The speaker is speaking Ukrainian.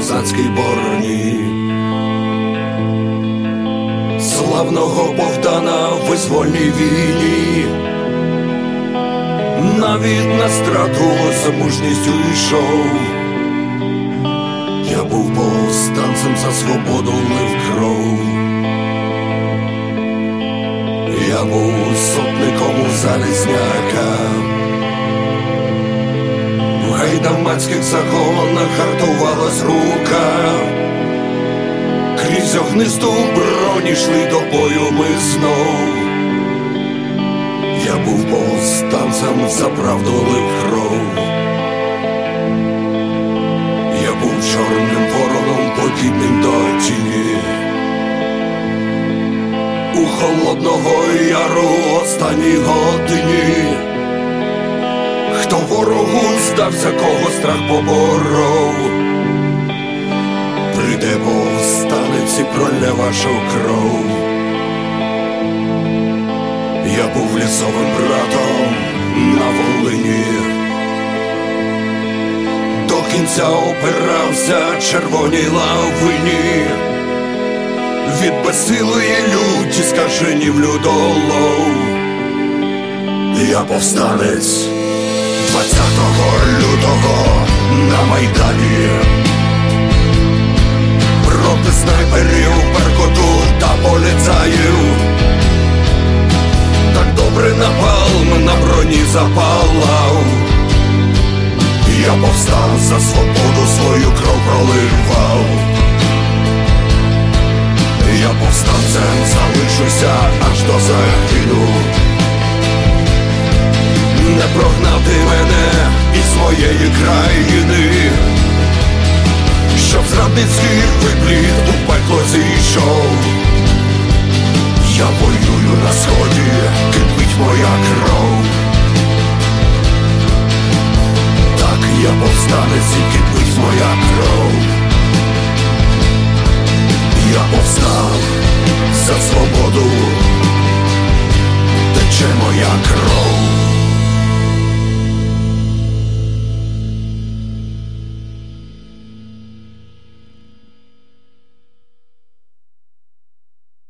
козацькій бороні. Славного Богдана в визвольній війні, навіть на страту за мужністю йшов. Я був повстанцем, за свободу лив кров. Я був сотником у Залізняка, в гайдамацьких загонах гартувалась рука. Крізь огнисту бронь йшли до бою ми знов. Я був повстанцем, за правду лив кров. Я був чорним вороном, подібним до тіні. У Холодного Яру останній годині. Хто ворогу здався, кого страх поборов, прийде повстанець і пролє вашу кров. Я був лісовим братом на Волині, до кінця опирався червоній лавині. Від безсилої люті скаженів людолов. Я повстанець 20 лютого на Майдані, проти снайперів, Беркуту та поліцаїв. Так добре напалм на броні запалав. Я повстав, за свободу свою кров проливав. Я повстанцем залишуся аж до загину. Не прогнав ти мене із моєї країни, щоб зрадницький виплід у пекло зійшов. Я воюю на сході, кипить моя кров. Так, я повстанець і кипить моя кров. Я повстав за свободу, тече моя кров.